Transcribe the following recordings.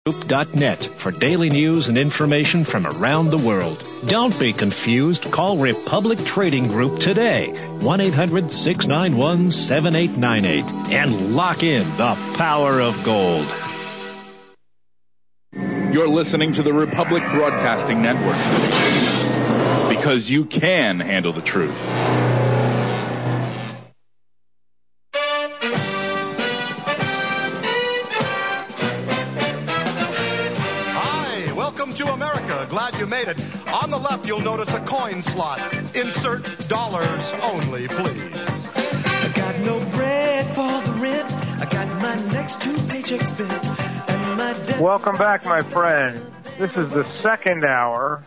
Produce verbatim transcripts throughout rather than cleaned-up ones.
Group dot net for daily news and information from around the world. Don't be confused. Call Republic Trading Group today. one eight hundred six nine one seven eight nine eight. And lock in the power of gold. You're listening to the Republic Broadcasting Network. Because you can handle the truth. Glad you made it. On the left, you'll notice a coin slot. Insert dollars only, please. I got no bread for the rent. I got my next two paychecks spent. And my debt. Welcome back, my friend. This is the second hour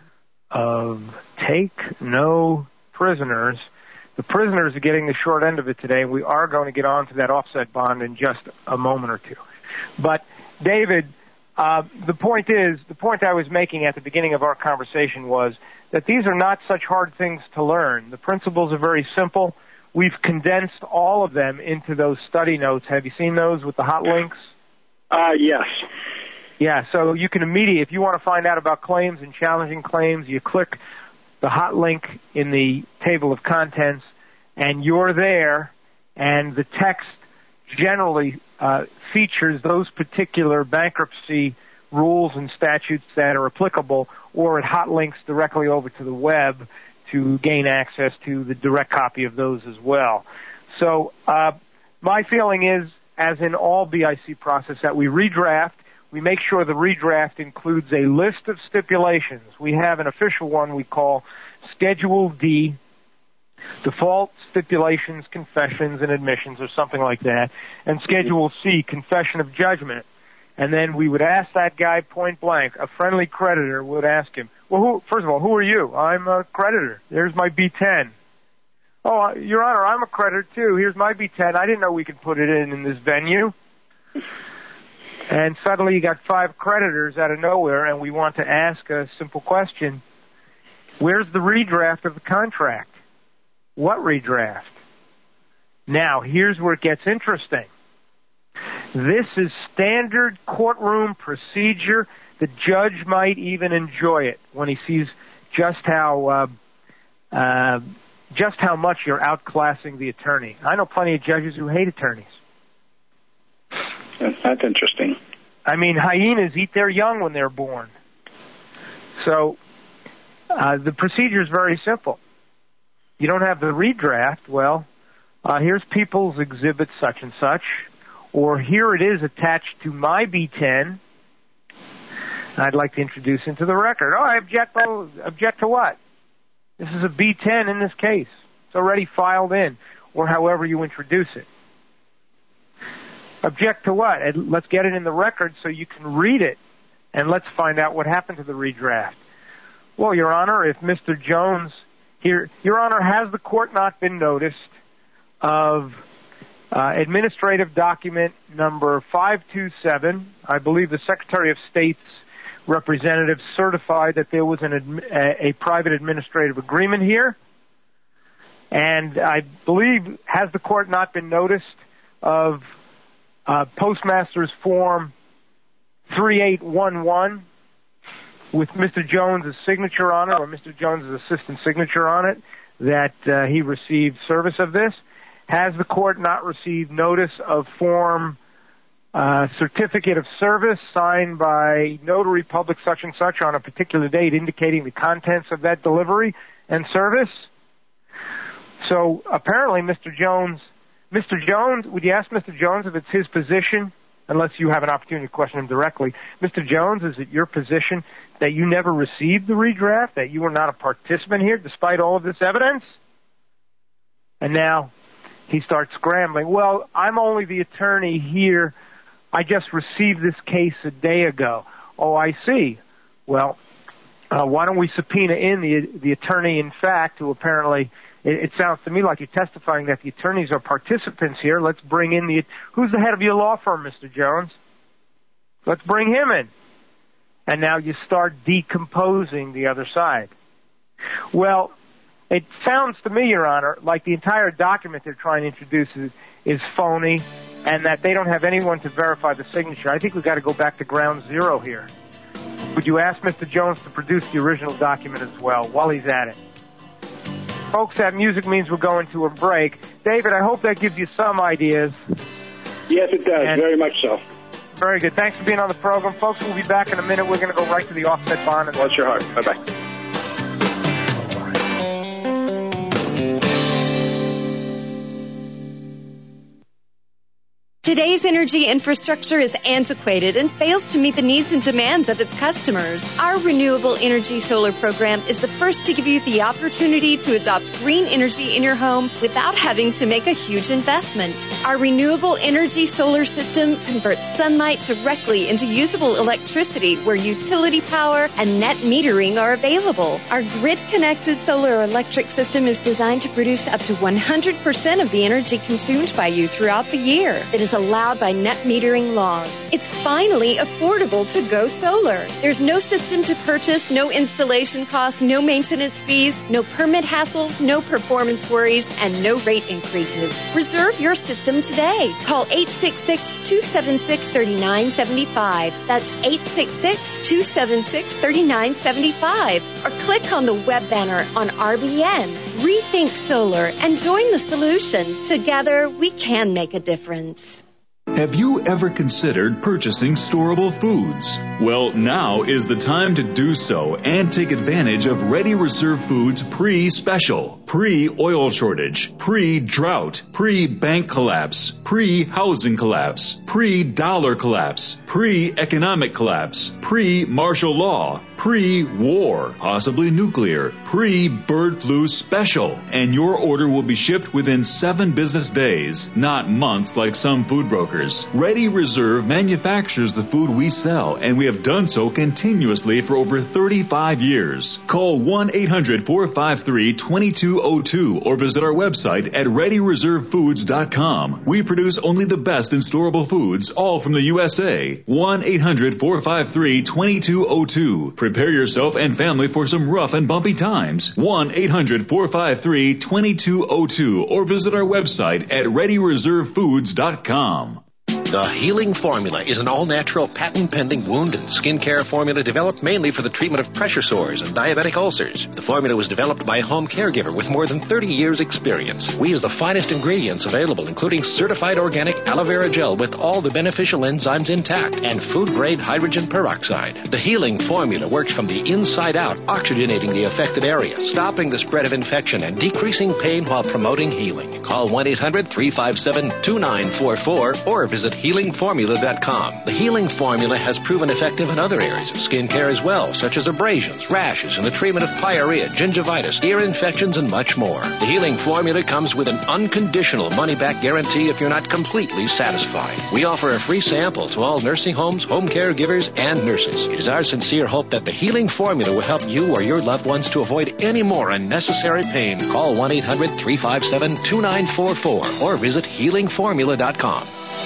of Take No Prisoners. The prisoners are getting the short end of it today. We are going to get on to that offset bond in just a moment or two. But, David, Uh, the point is, the point I was making at the beginning of our conversation was that these are not such hard things to learn. The principles are very simple. We've condensed all of them into those study notes. Have you seen those with the hot links? Uh, yes. Yeah, so you can immediately, if you want to find out about claims and challenging claims, you click the hot link in the table of contents, and you're there, and the text generally uh, features those particular bankruptcy rules and statutes that are applicable, or it hot links directly over to the web to gain access to the direct copy of those as well. So uh, my feeling is, as in all B I C process, that we redraft. We make sure the redraft includes a list of stipulations. We have an official one we call Schedule D, default stipulations, confessions, and admissions, or something like that, and Schedule C, confession of judgment. And then we would ask that guy point blank, a friendly creditor would ask him, well, who, first of all, who are you? I'm a creditor. There's my B ten. Oh, Your Honor, I'm a creditor, too. Here's my B ten. I didn't know we could put it in in this venue. And suddenly you got five creditors out of nowhere, and we want to ask a simple question. Where's the redraft of the contract? What redraft? Now, here's where it gets interesting. This is standard courtroom procedure. The judge might even enjoy it when he sees just how uh, uh, just how much you're outclassing the attorney. I know plenty of judges who hate attorneys. That's interesting. I mean, hyenas eat their young when they're born. So uh, the procedure is very simple. You don't have the redraft. Well, uh, here's People's Exhibit such and such, or here it is attached to my B ten. I'd like to introduce into the record. Oh, I object. Oh, object to what? This is a B ten in this case. It's already filed in, or however you introduce it. Object to what? And let's get it in the record so you can read it, and let's find out what happened to the redraft. Well, Your Honor, if Mister Jones here, Your Honor, has the court not been noticed of uh, administrative document number five two seven? I believe the Secretary of State's representative certified that there was an admi- a, a private administrative agreement here. And I believe, has the court not been noticed of uh, Postmaster's Form three eight one one with Mister Jones' signature on it, or Mister Jones' assistant signature on it, that uh, he received service of this? Has the court not received notice of Form uh, Certificate of Service signed by Notary Public such and such on a particular date indicating the contents of that delivery and service? So apparently Mister Jones, Mister Jones, would you ask Mister Jones if it's his position, unless you have an opportunity to question him directly? Mister Jones, is it your position that you never received the redraft, that you were not a participant here despite all of this evidence? And now he starts scrambling. Well, I'm only the attorney here. I just received this case a day ago. Oh, I see. Well, uh, why don't we subpoena in the the attorney in fact, who apparently, it, it sounds to me like you're testifying that the attorneys are participants here. Let's bring in the, who's the head of your law firm, Mister Jones? Let's bring him in. And now you start decomposing the other side. Well, it sounds to me, Your Honor, like the entire document they're trying to introduce is, is phony, and that they don't have anyone to verify the signature. I think we've got to go back to ground zero here. Would you ask Mister Jones to produce the original document as well while he's at it? Folks, that music means we're going to a break. David, I hope that gives you some ideas. Yes, it does. And very much so. Very good. Thanks for being on the program. Folks, we'll be back in a minute. We're going to go right to the offset bond. And Bless your heart. Bye-bye. Today's energy infrastructure is antiquated and fails to meet the needs and demands of its customers. Our Renewable Energy Solar program is the first to give you the opportunity to adopt green energy in your home without having to make a huge investment. Our Renewable Energy Solar system converts sunlight directly into usable electricity where utility power and net metering are available. Our grid-connected solar electric system is designed to produce up to one hundred percent of the energy consumed by you throughout the year. It is allowed by net metering laws. It's finally affordable to go solar. There's no system to purchase, no installation costs, no maintenance fees, no permit hassles, no performance worries, and no rate increases. Reserve your system today. Call eight six six, two seven six, three nine seven five. That's eight six six, two seven six, three nine seven five. Or click on the web banner on R B N. Rethink solar and join the solution. Together, we can make a difference. Have you ever considered purchasing storable foods? Well, now is the time to do so and take advantage of Ready Reserve Foods pre-special, pre-oil shortage, pre-drought, pre-bank collapse, pre-housing collapse, pre-dollar collapse, pre-economic collapse, pre-martial law, pre-war, possibly nuclear, pre-bird flu special. And your order will be shipped within seven business days, not months like some food brokers. Ready Reserve manufactures the food we sell, and we have done so continuously for over thirty-five years. Call one eight hundred, four five three, two two zero two or visit our website at ready reserve foods dot com. We produce only the best in storable foods, all from the U S A. one eight hundred, four five three, two two zero two. Prepare yourself and family for some rough and bumpy times. one eight hundred, four five three, two two zero two or visit our website at ready reserve foods dot com. The Healing Formula is an all-natural, patent-pending wound and skincare formula developed mainly for the treatment of pressure sores and diabetic ulcers. The formula was developed by a home caregiver with more than thirty years' experience. We use the finest ingredients available, including certified organic aloe vera gel with all the beneficial enzymes intact and food-grade hydrogen peroxide. The Healing Formula works from the inside out, oxygenating the affected area, stopping the spread of infection, and decreasing pain while promoting healing. Call one eight hundred, three five seven, two nine four four or visit healing formula dot com. The Healing Formula has proven effective in other areas of skin care as well, such as abrasions, rashes, and the treatment of pyorrhea, gingivitis, ear infections, and much more. The Healing Formula comes with an unconditional money-back guarantee if you're not completely satisfied. We offer a free sample to all nursing homes, home caregivers, and nurses. It is our sincere hope that the Healing Formula will help you or your loved ones to avoid any more unnecessary pain. Call one eight hundred, three five seven, two nine four four or visit healing formula dot com.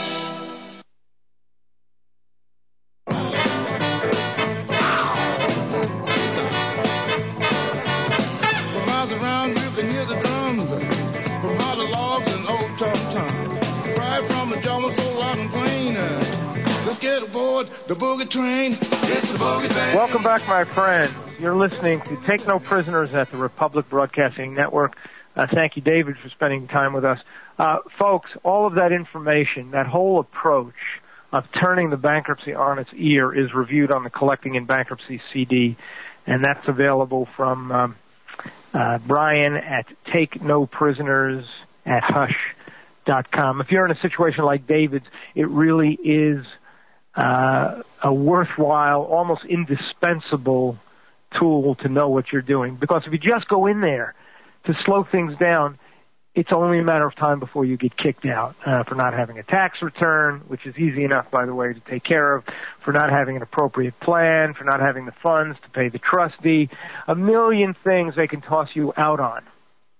The boogie train, it's the boogie train. Welcome back, my friends. You're listening to Take No Prisoners at the Republic Broadcasting Network. Uh, thank you, David, for spending time with us. Uh, folks, all of that information, that whole approach of turning the bankruptcy on its ear is reviewed on the Collecting in Bankruptcy C D, and that's available from um, uh, Brian at Take No Prisoners at hush dot com. If you're in a situation like David's, it really is Uh, a worthwhile, almost indispensable tool to know what you're doing. Because if you just go in there to slow things down, it's only a matter of time before you get kicked out uh, for not having a tax return, which is easy enough, by the way, to take care of, for not having an appropriate plan, for not having the funds to pay the trustee, a million things they can toss you out on.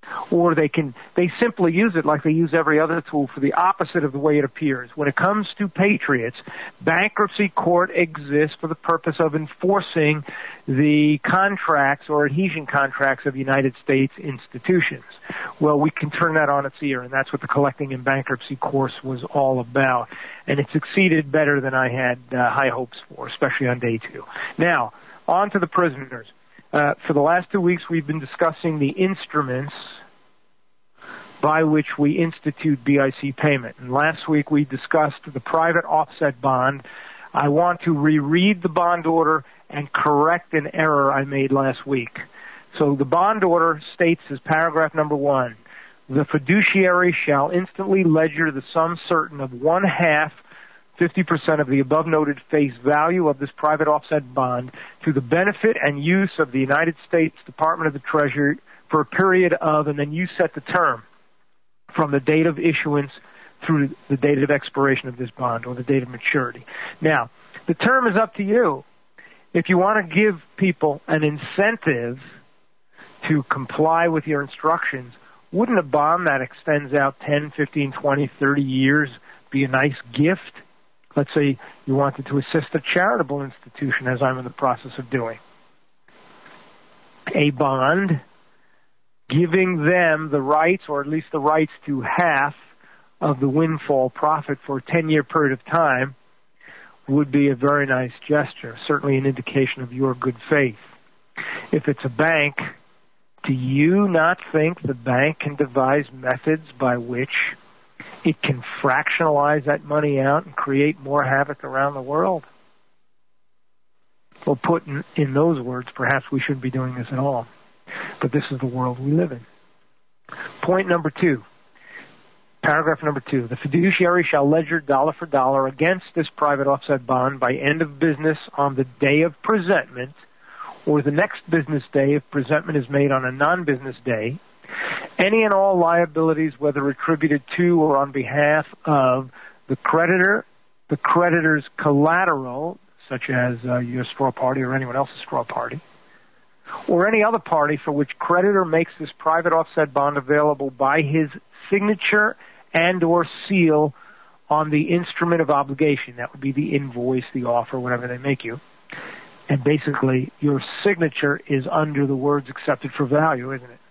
Or they can, they simply use it like they use every other tool for the opposite of the way it appears. When it comes to patriots, bankruptcy court exists for the purpose of enforcing the contracts or adhesion contracts of United States institutions. Well, we can turn that on its ear, and that's what the collecting in bankruptcy course was all about. And it succeeded better than I had uh, high hopes for, especially on day two. Now, on to the prisoners. Uh, for the last two weeks, we've been discussing the instruments by which we institute B I C payment. And last week, we discussed the private offset bond. I want to reread the bond order and correct an error I made last week. So the bond order states as paragraph number one, the fiduciary shall instantly ledger the sum certain of one half fifty percent of the above noted face value of this private offset bond to the benefit and use of the United States Department of the Treasury for a period of, and then you set the term, from the date of issuance through the date of expiration of this bond or the date of maturity. Now, the term is up to you. If you want to give people an incentive to comply with your instructions, wouldn't a bond that extends out ten, fifteen, twenty, thirty years be a nice gift? Let's say you wanted to assist a charitable institution, as I'm in the process of doing. A bond giving them the rights, or at least the rights to half of the windfall profit for a ten-year period of time, would be a very nice gesture, certainly an indication of your good faith. If it's a bank, do you not think the bank can devise methods by which it can fractionalize that money out and create more havoc around the world? Well, put in, in those words, perhaps we shouldn't be doing this at all. But this is the world we live in. Point number two, paragraph number two, the fiduciary shall ledger dollar for dollar against this private offset bond by end of business on the day of presentment or the next business day if presentment is made on a non-business day, any and all liabilities, whether attributed to or on behalf of the creditor, the creditor's collateral, such as uh, your straw party or anyone else's straw party, or any other party for which creditor makes this private offset bond available by his signature and or seal on the instrument of obligation. That would be the invoice, the offer, whatever they make you. And basically, your signature is under the words accepted for value, isn't it?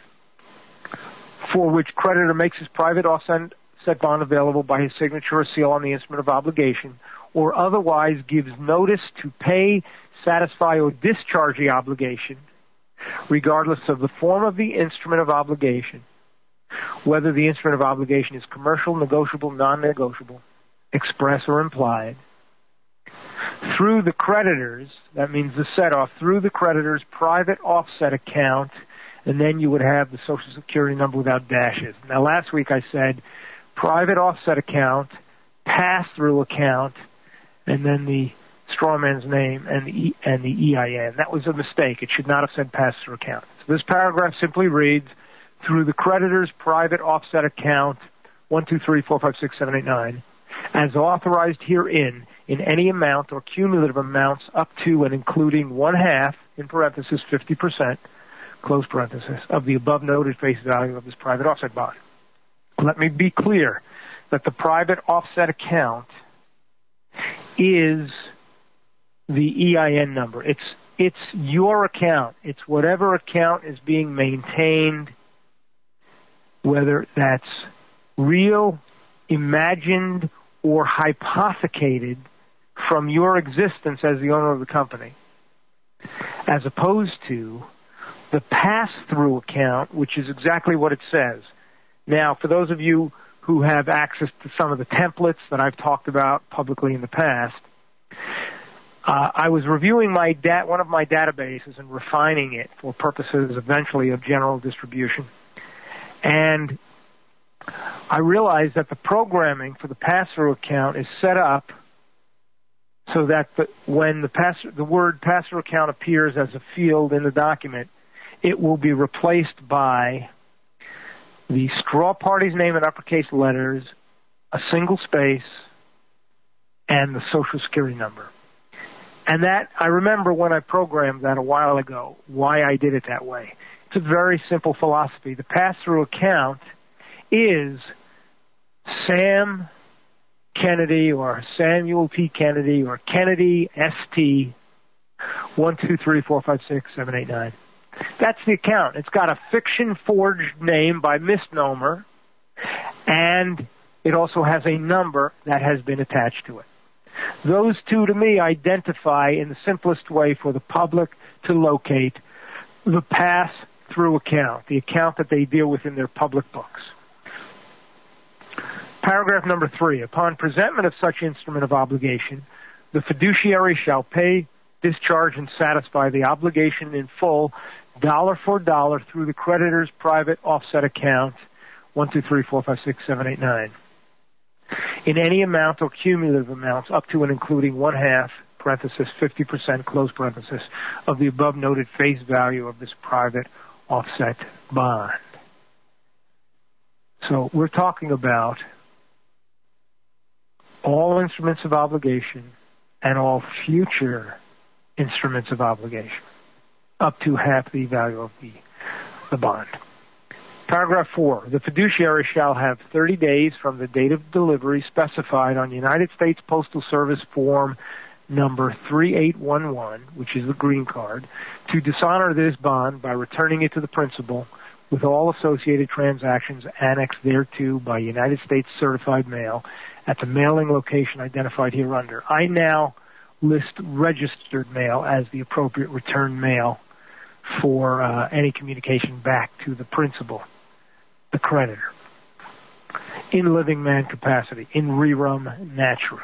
For which creditor makes his private offset bond available by his signature or seal on the instrument of obligation, or otherwise gives notice to pay, satisfy, or discharge the obligation, regardless of the form of the instrument of obligation, whether the instrument of obligation is commercial, negotiable, non-negotiable, express, or implied, through the creditors, that means the set-off, through the creditor's private offset account, and then you would have the Social Security number without dashes. Now, last week I said private offset account, pass-through account, and then the strawman's name and the, e, and the E I N. That was a mistake. It should not have said pass-through account. So this paragraph simply reads, through the creditor's private offset account, one, two, three, four, five, six, seven, eight, nine, as authorized herein, in any amount or cumulative amounts up to and including one half, in parenthesis, fifty percent, close parenthesis, of the above noted face value of this private offset bond. Let me be clear that the private offset account is the E I N number. It's it's your account. It's whatever account is being maintained, whether that's real, imagined, or hypothecated from your existence as the owner of the company, as opposed to the pass-through account, which is exactly what it says. Now, for those of you who have access to some of the templates that I've talked about publicly in the past, uh, I was reviewing my dat- one of my databases and refining it for purposes eventually of general distribution. And I realized that the programming for the pass-through account is set up so that the, when the, pass, the word pass-through account appears as a field in the document, it will be replaced by the straw party's name in uppercase letters, a single space, and the Social Security number. And that, I remember when I programmed that a while ago, why I did it that way. It's a very simple philosophy. The pass-through account is Sam Kennedy or Samuel T. Kennedy or Kennedy S T one two three four five six seven eight nine. That's the account. It's got a fiction-forged name by misnomer, and it also has a number that has been attached to it. Those two, to me, identify in the simplest way for the public to locate the pass-through account, the account that they deal with in their public books. Paragraph number three, upon presentment of such instrument of obligation, the fiduciary shall pay, discharge, and satisfy the obligation in full, dollar for dollar, through the creditor's private offset account, one two three four five six seven eight nine, in any amount or cumulative amounts up to and including one half, parenthesis, fifty percent, close parenthesis, of the above noted face value of this private offset bond. So we're talking about all instruments of obligation and all future instruments of obligation, up to half the value of the, the bond. Paragraph four, the fiduciary shall have thirty days from the date of delivery specified on United States Postal Service form number three eight one one, which is the green card, to dishonor this bond by returning it to the principal with all associated transactions annexed thereto by United States certified mail at the mailing location identified hereunder. I now list registered mail as the appropriate return mail for uh, any communication back to the principal, the creditor, in living man capacity, in rerum natura,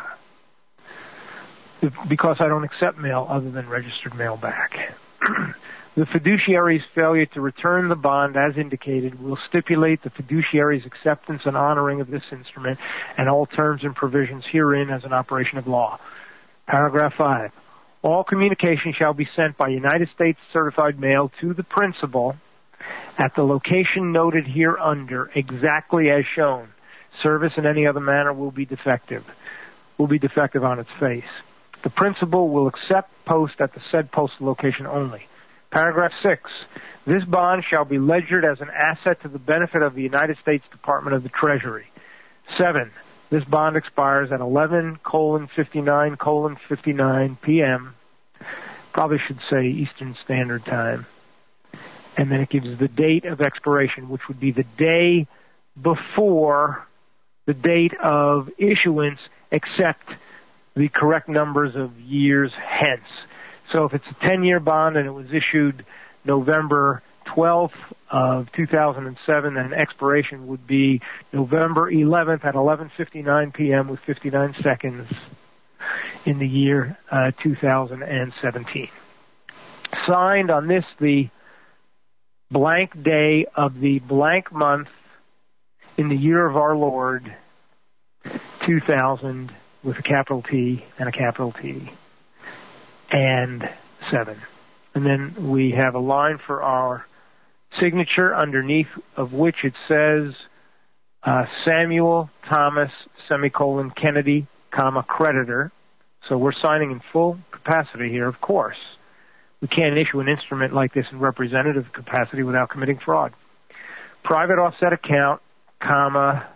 because I don't accept mail other than registered mail back. The fiduciary's failure to return the bond as indicated will stipulate the fiduciary's acceptance and honoring of this instrument and all terms and provisions herein as an operation of law. Paragraph five. All communication shall be sent by United States certified mail to the principal at the location noted hereunder exactly as shown. Service in any other manner will be defective, will be defective on its face. The principal will accept post at the said postal location only. Paragraph six. This bond shall be ledgered as an asset to the benefit of the United States Department of the Treasury. Seven. This bond expires at eleven colon fifty-nine colon fifty-nine p.m. Probably should say Eastern Standard Time. And then it gives the date of expiration, which would be the day before the date of issuance, except the correct numbers of years hence. So if it's a ten-year bond and it was issued November twelfth of two thousand seven, then expiration would be November eleventh at eleven fifty-nine p.m. with fifty-nine seconds in the year uh, two thousand seventeen. Signed on this, the blank day of the blank month in the year of our Lord, two thousand, with a capital T and a capital T, and seven. And then we have a line for our signature underneath of which it says uh, Samuel Thomas, semicolon, Kennedy, comma, creditor. So we're signing in full capacity here, of course. We can't issue an instrument like this in representative capacity without committing fraud. Private offset account, comma,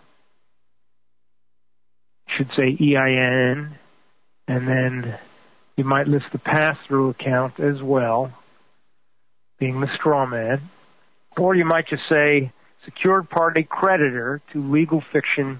should say E I N, and then you might list the pass-through account as well, being the straw man. Or you might just say secured party creditor to legal fiction,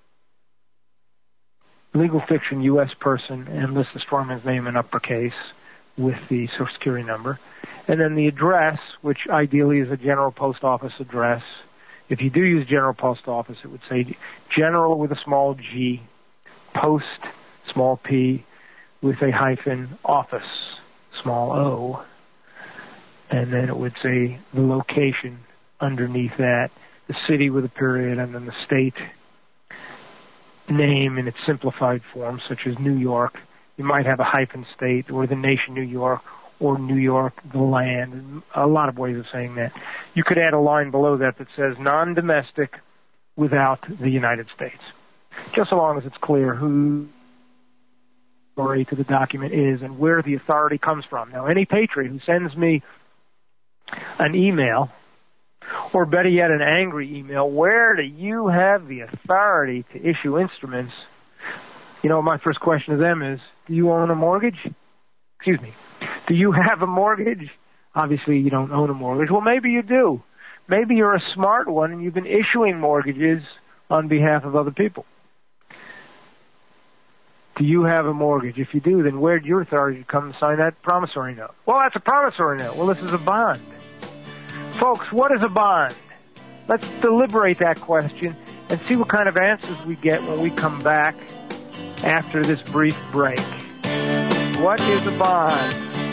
legal fiction U S person, and list the straw man's name in uppercase with the Social Security number. And then the address, which ideally is a General Post Office address. If you do use General Post Office, it would say General with a small G, Post, small p, with a hyphen, office, small o. And then it would say the location underneath that, the city with a period, and then the state name in its simplified form, such as New York. You might have a hyphen state, or the nation New York, or New York, the land. A lot of ways of saying that. You could add a line below that that says non-domestic without the United States. Just so long as it's clear who the authority to the document is and where the authority comes from. Now, any patriot who sends me an email Or better yet, an angry email. Where do you have the authority to issue instruments? You know, my first question to them is, do you own a mortgage? Excuse me. Do you have a mortgage? Obviously, you don't own a mortgage. Well, maybe you do. Maybe you're a smart one and you've been issuing mortgages on behalf of other people. Do you have a mortgage? If you do, then where'd your authority come to sign that promissory note? Well, that's a promissory note. Well, this is a bond. Folks, what is a bond? Let's deliberate that question and see what kind of answers we get when we come back after this brief break. What is a bond?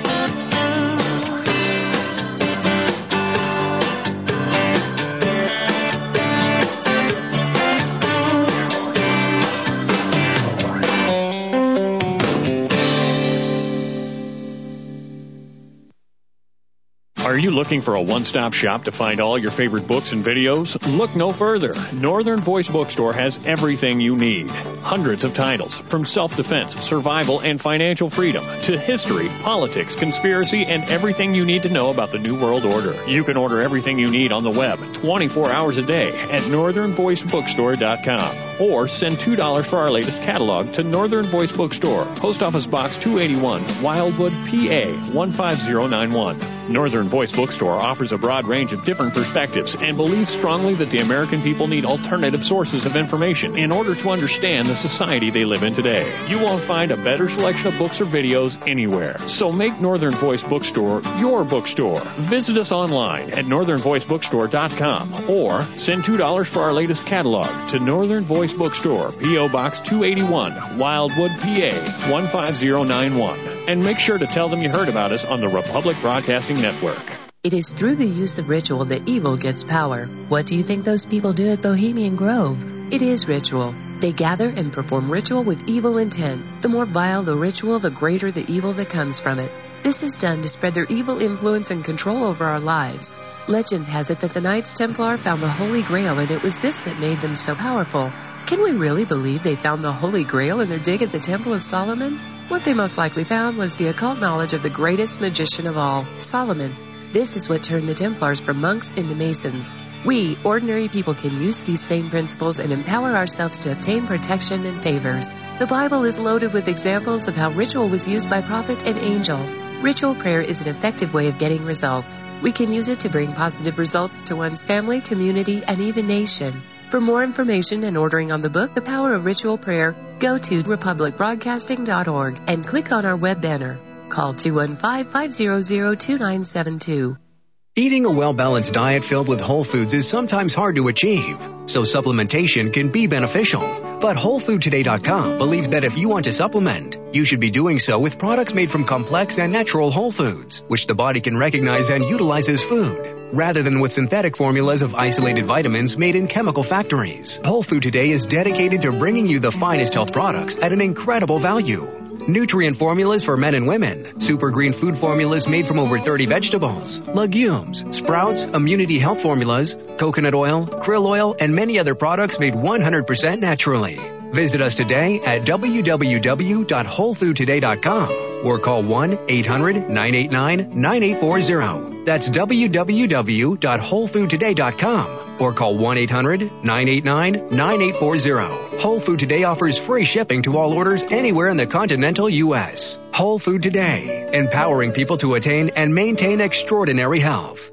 Are you looking for a one-stop shop to find all your favorite books and videos? Look no further. Northern Voice Bookstore has everything you need. Hundreds of titles, from self-defense, survival, and financial freedom, to history, politics, conspiracy, and everything you need to know about the New World Order. You can order everything you need on the web twenty-four hours a day at northern voice bookstore dot com. Or send two dollars for our latest catalog to Northern Voice Bookstore, Post Office Box two eighty-one, Wildwood, P A one five zero nine one. Northern Voice Bookstore offers a broad range of different perspectives and believes strongly that the American people need alternative sources of information in order to understand the society they live in today. You won't find a better selection of books or videos anywhere. So make Northern Voice Bookstore your bookstore. Visit us online at northern voice bookstore dot com or send two dollars for our latest catalog to Northern Voice Bookstore, P O Box two eighty-one, Wildwood, P A one five zero nine one. And make sure to tell them you heard about us on the Republic Broadcasting Network. It is through the use of ritual that evil gets power. What do you think those people do at Bohemian Grove? It is ritual. They gather and perform ritual with evil intent. The more vile the ritual, the greater the evil that comes from it. This is done to spread their evil influence and control over our lives. Legend has it that the Knights Templar found the Holy Grail, and it was this that made them so powerful. Can we really believe they found the Holy Grail in their dig at the Temple of Solomon? What they most likely found was the occult knowledge of the greatest magician of all, Solomon. This is what turned the Templars from monks into Masons. We, ordinary people, can use these same principles and empower ourselves to obtain protection and favors. The Bible is loaded with examples of how ritual was used by prophet and angel. Ritual prayer is an effective way of getting results. We can use it to bring positive results to one's family, community, and even nation. For more information and ordering on the book, The Power of Ritual Prayer, go to republic broadcasting dot org and click on our web banner. Call two one five, five zero zero, two nine seven two. Eating a well-balanced diet filled with whole foods is sometimes hard to achieve, so supplementation can be beneficial. But whole food today dot com believes that if you want to supplement, you should be doing so with products made from complex and natural whole foods, which the body can recognize and utilize as food, rather than with synthetic formulas of isolated vitamins made in chemical factories. Whole Food Today is dedicated to bringing you the finest health products at an incredible value. Nutrient formulas for men and women, super green food formulas made from over thirty vegetables, legumes, sprouts, immunity health formulas, coconut oil, krill oil, and many other products made one hundred percent naturally. Visit us today at w w w dot whole food today dot com or call one eight hundred, nine eight nine, nine eight four zero. That's w w w dot whole food today dot com or call one eight hundred, nine eight nine, nine eight four zero. Whole Food Today offers free shipping to all orders anywhere in the continental U S. Whole Food Today, empowering people to attain and maintain extraordinary health.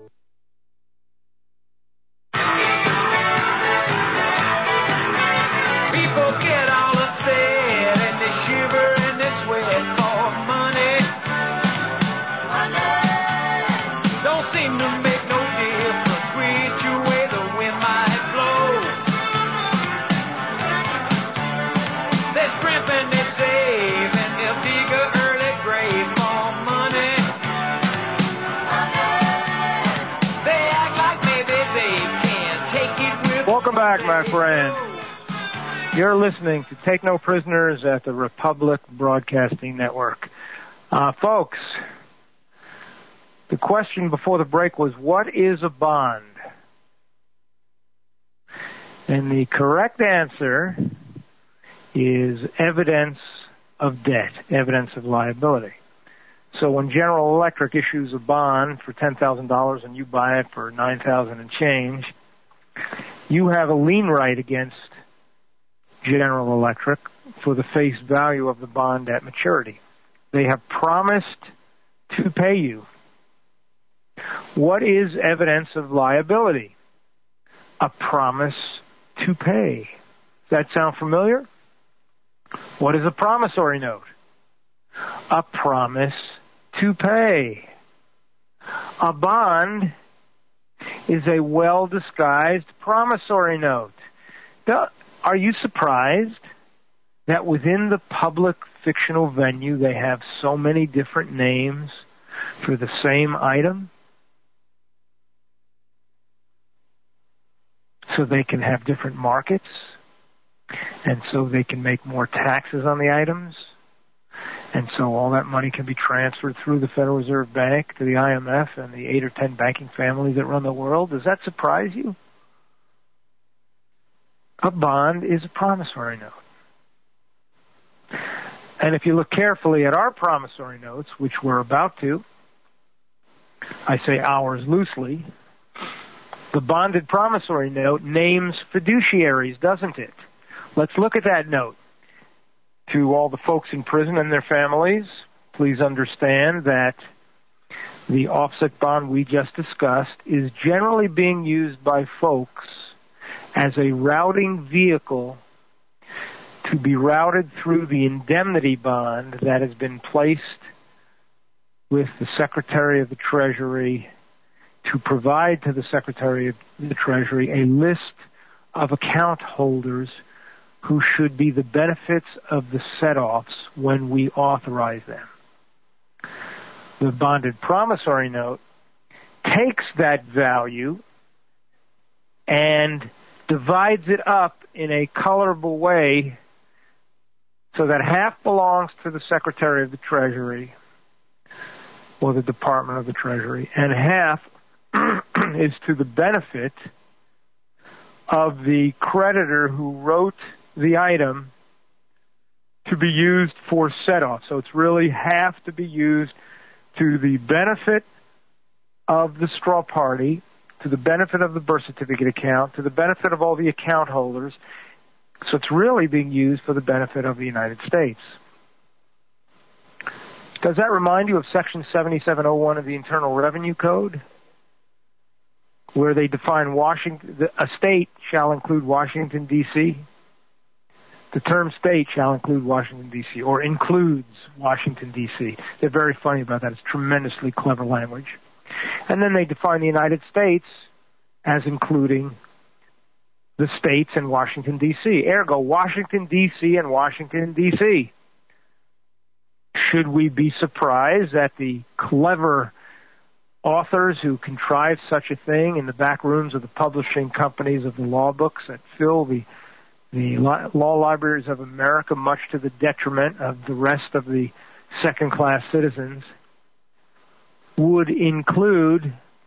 People get all upset and they shiver and they sweat for money. Money. Don't seem to make no difference which way the wind might blow. They scrimp and they save and they'll dig a early grave for money. Money. They act like maybe they can't take it with. Welcome back, my friend. You're listening to Take No Prisoners at the Republic Broadcasting Network. Uh, folks, the question before the break was, what is a bond? And the correct answer is evidence of debt, evidence of liability. So when General Electric issues a bond for ten thousand dollars and you buy it for nine thousand dollars and change, you have a lien right against General Electric for the face value of the bond at maturity. They have promised to pay you. What is evidence of liability? A promise to pay. Does that sound familiar? What is a promissory note? A promise to pay. A bond is a well-disguised promissory note. Now, are you surprised that within the public fictional venue they have so many different names for the same item? So they can have different markets, and so they can make more taxes on the items, and so all that money can be transferred through the Federal Reserve Bank to the I M F and the eight or ten banking families that run the world. Does that surprise you? A bond is a promissory note. And if you look carefully at our promissory notes, which we're about to, I say ours loosely, the bonded promissory note names fiduciaries, doesn't it? Let's look at that note. To all the folks in prison and their families, please understand that the offset bond we just discussed is generally being used by folks as a routing vehicle to be routed through the indemnity bond that has been placed with the Secretary of the Treasury to provide to the Secretary of the Treasury a list of account holders who should be the benefits of the set-offs when we authorize them. The bonded promissory note takes that value and divides it up in a colorable way so that half belongs to the Secretary of the Treasury or the Department of the Treasury, and half is to the benefit of the creditor who wrote the item to be used for set-off. So it's really half to be used to the benefit of the straw party, to the benefit of the birth certificate account, to the benefit of all the account holders. So it's really being used for the benefit of the United States. Does that remind you of Section seventy-seven oh one of the Internal Revenue Code, where they define Washington, a state shall include Washington, D C? The term state shall include Washington, D C, or includes Washington, D C. They're very funny about that. It's tremendously clever language. And then they define the United States as including the states and Washington, D C. Ergo, Washington, D C and Washington, D C. Should we be surprised that the clever authors who contrived such a thing in the back rooms of the publishing companies of the law books that fill the the law libraries of America, much to the detriment of the rest of the second-class citizens, would include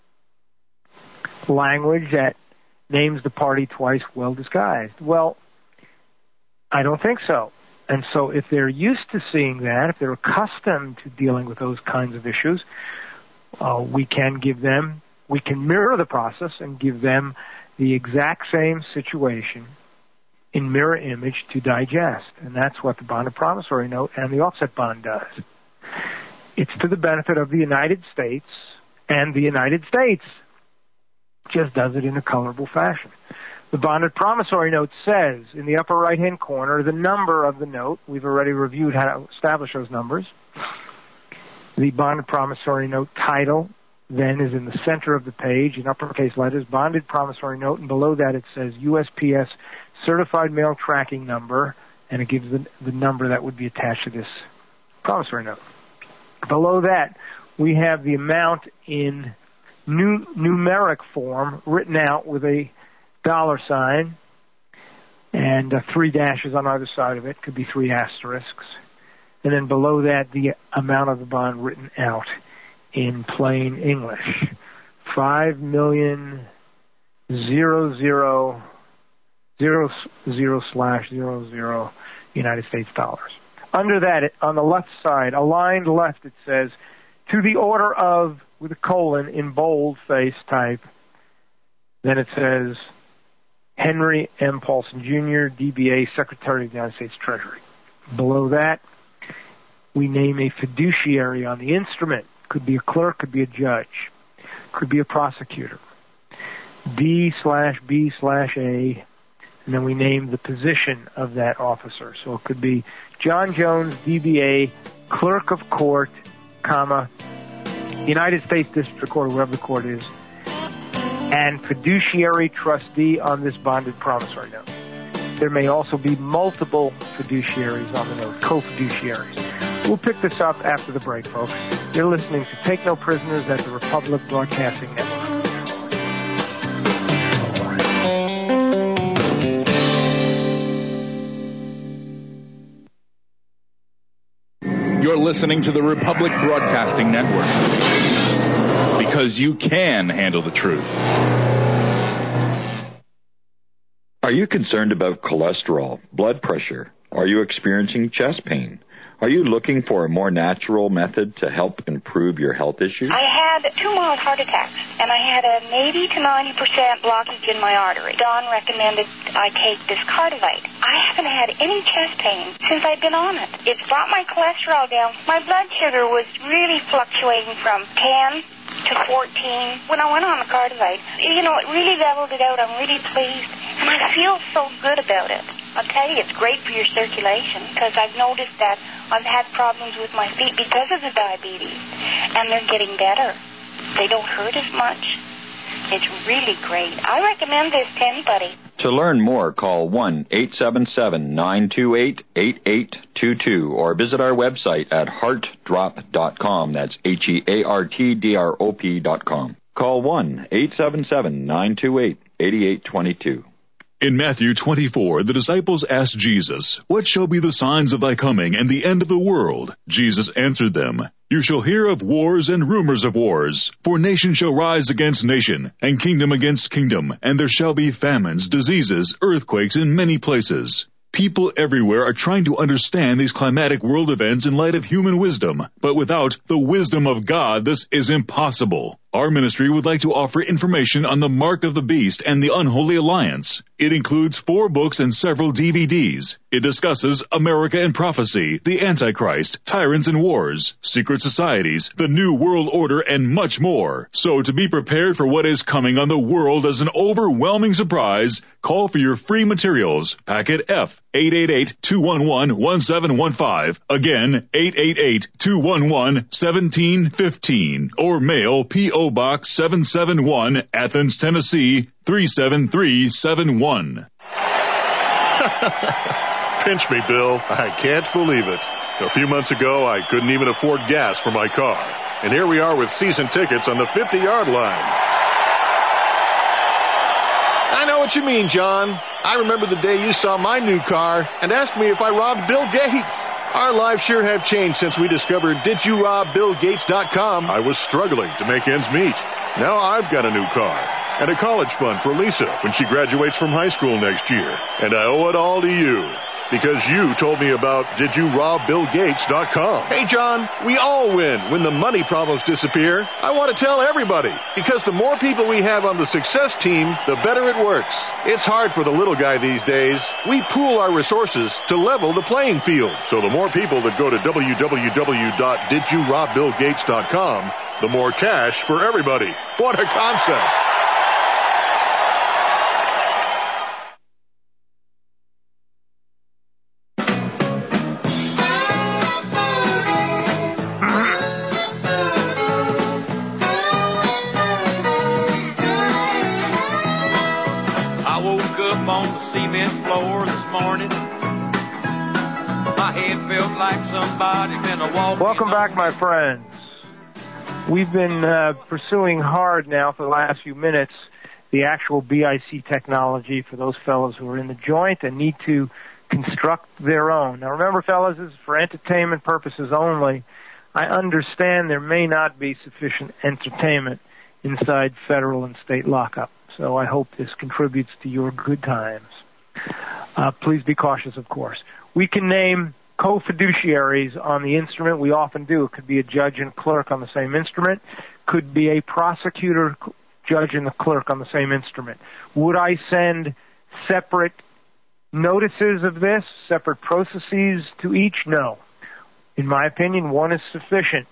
language that names the party twice well disguised? Well, I don't think so. And so if they're used to seeing that, if they're accustomed to dealing with those kinds of issues, uh, we can give them, we can mirror the process and give them the exact same situation in mirror image to digest. And that's what the bonded promissory note and the offset bond does. It's to the benefit of the United States, and the United States just does it in a colorable fashion. The bonded promissory note says in the upper right-hand corner the number of the note. We've already reviewed how to establish those numbers. The bonded promissory note title then is in the center of the page in uppercase letters, bonded promissory note, and below that it says U S P S certified mail tracking number, and it gives the, the number that would be attached to this promissory note. Below that, we have the amount in nu- numeric form written out with a dollar sign and uh, three dashes on either side of it. Could be three asterisks. And then below that, the amount of the bond written out in plain English. Five million zero zero zero zero slash zero zero United States dollars. Under that, it, on the left side, aligned left, it says, to the order of, with a colon in bold-face type. Then it says, Henry M. Paulson, Junior, D B A, Secretary of the United States Treasury. Below that, we name a fiduciary on the instrument. Could be a clerk, could be a judge, could be a prosecutor. D slash B slash A, and then we name the position of that officer. So it could be John Jones, D B A, clerk of court, comma, United States District Court, wherever the court is, and fiduciary trustee on this bonded promissory note. There may also be multiple fiduciaries on the note, co-fiduciaries. We'll pick this up after the break, folks. You're listening to Take No Prisoners at the Republic Broadcasting Network. You're listening to the Republic Broadcasting Network, because you can handle the truth. Are you concerned about cholesterol, blood pressure? Are you experiencing chest pain? Are you looking for a more natural method to help improve your health issues? I had two mild heart attacks, and I had an eighty to ninety percent blockage in my artery. Don recommended I take this Cardivite. I haven't had any chest pain since I've been on it. It's brought my cholesterol down. My blood sugar was really fluctuating from ten to fourteen when I went on the Cardivite. You know, it really leveled it out. I'm really pleased, and I feel so good about it. I'll tell you, it's great for your circulation, because I've noticed that I've had problems with my feet because of the diabetes, and they're getting better. They don't hurt as much. It's really great. I recommend this to anybody. To learn more, call one eight seven seven, nine two eight, eight eight two two or visit our website at heart drop dot com. That's H E A R T D R O P dot com. Call one eight seven seven, nine two eight, eight eight two two. In Matthew twenty-four, the disciples asked Jesus, "What shall be the signs of thy coming and the end of the world?" Jesus answered them, "You shall hear of wars and rumors of wars. For nation shall rise against nation, and kingdom against kingdom, and there shall be famines, diseases, earthquakes in many places." People everywhere are trying to understand these climatic world events in light of human wisdom, but without the wisdom of God, this is impossible. Our ministry would like to offer information on the Mark of the Beast and the Unholy Alliance. It includes four books and several D V Ds. It discusses America and Prophecy, the Antichrist, Tyrants and Wars, Secret Societies, the New World Order, and much more. So to be prepared for what is coming on the world as an overwhelming surprise, call for your free materials. Packet F, eight eight eight, two one one, one seven one five. Again, eight eight eight, two one one, one seven one five. Or mail P O Box seven seven one, Athens, Tennessee, three seven three seven one. Pinch me, Bill. I can't believe it. A few months ago, I couldn't even afford gas for my car. And here we are with season tickets on the fifty-yard line. I know what you mean, John. I remember the day you saw my new car and asked me if I robbed Bill Gates. Our lives sure have changed since we discovered did you rob bill gates dot com. I was struggling to make ends meet. Now I've got a new car and a college fund for Lisa when she graduates from high school next year. And I owe it all to you, because you told me about did you rob bill gates dot com. Hey, John, we all win when the money problems disappear. I want to tell everybody, because the more people we have on the success team, the better it works. It's hard for the little guy these days. We pool our resources to level the playing field. So the more people that go to w w w dot did you rob bill gates dot com, the more cash for everybody. What a concept. Welcome back, my friends. We've been uh, pursuing hard now for the last few minutes the actual B I C technology for those fellows who are in the joint and need to construct their own. Now remember, fellas, this is for entertainment purposes only. I understand there may not be sufficient entertainment inside federal and state lockup, so I hope this contributes to your good times. Uh, please be cautious, of course. We can name co-fiduciaries on the instrument. We often do. It could be a judge and clerk on the same instrument. Could be a prosecutor, judge, and the clerk on the same instrument. Would I send separate notices of this, separate processes to each? No. In my opinion, one is sufficient.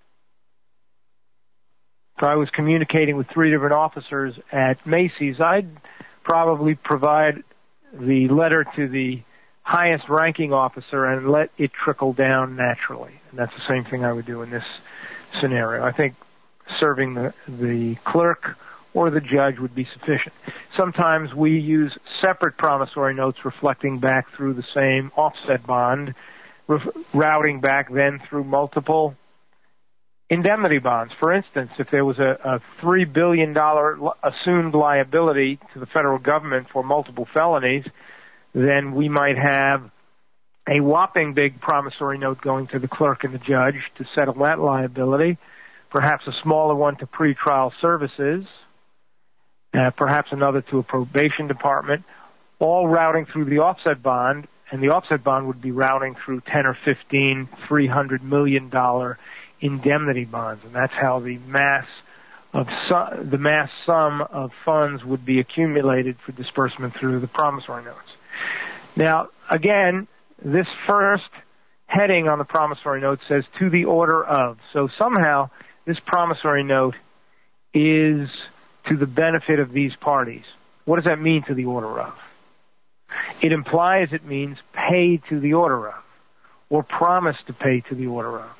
If I was communicating with three different officers at Macy's, I'd probably provide the letter to the highest ranking officer and let it trickle down naturally. And that's the same thing I would do in this scenario. I think serving the, the clerk or the judge would be sufficient. Sometimes we use separate promissory notes reflecting back through the same offset bond, routing back then through multiple indemnity bonds. For instance, if there was a, a three billion dollars assumed liability to the federal government for multiple felonies, then we might have a whopping big promissory note going to the clerk and the judge to settle that liability, perhaps a smaller one to pretrial services, uh, perhaps another to a probation department, all routing through the offset bond, and the offset bond would be routing through ten or fifteen, three hundred million dollars indemnity bonds, and that's how the mass of su- the mass sum of funds would be accumulated for disbursement through the promissory notes. Now, again, this first heading on the promissory note says to the order of. So somehow this promissory note is to the benefit of these parties. What does that mean, to the order of? It implies it means pay to the order of, or promise to pay to the order of.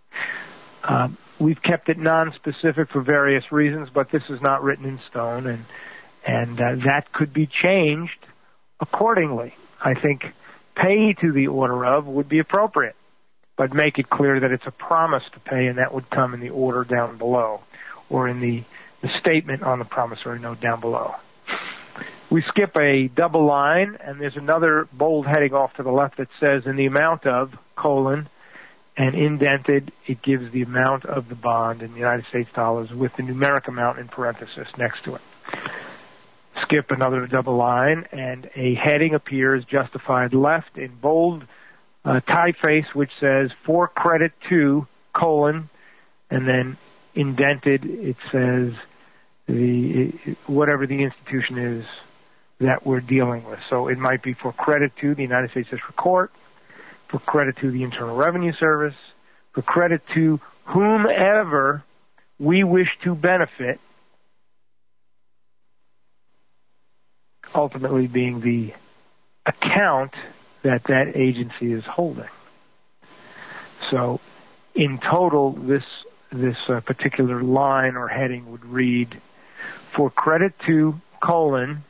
Um, we've kept it non-specific for various reasons, but this is not written in stone, and and uh, that could be changed accordingly. I think pay to the order of would be appropriate, but make it clear that it's a promise to pay, and that would come in the order down below, or in the, the statement on the promissory note down below. We skip a double line, and there's another bold heading off to the left that says, in the amount of, colon, and indented, it gives the amount of the bond in United States dollars with the numeric amount in parenthesis next to it. Skip another double line, and a heading appears, justified left, in bold uh, typeface, which says, for credit to, colon, and then indented, it says, the whatever the institution is that we're dealing with. So it might be for credit to the United States District Court, for credit to the Internal Revenue Service, for credit to whomever we wish to benefit, ultimately being the account that that agency is holding. So in total, this this uh, particular line or heading would read, for credit to, colon,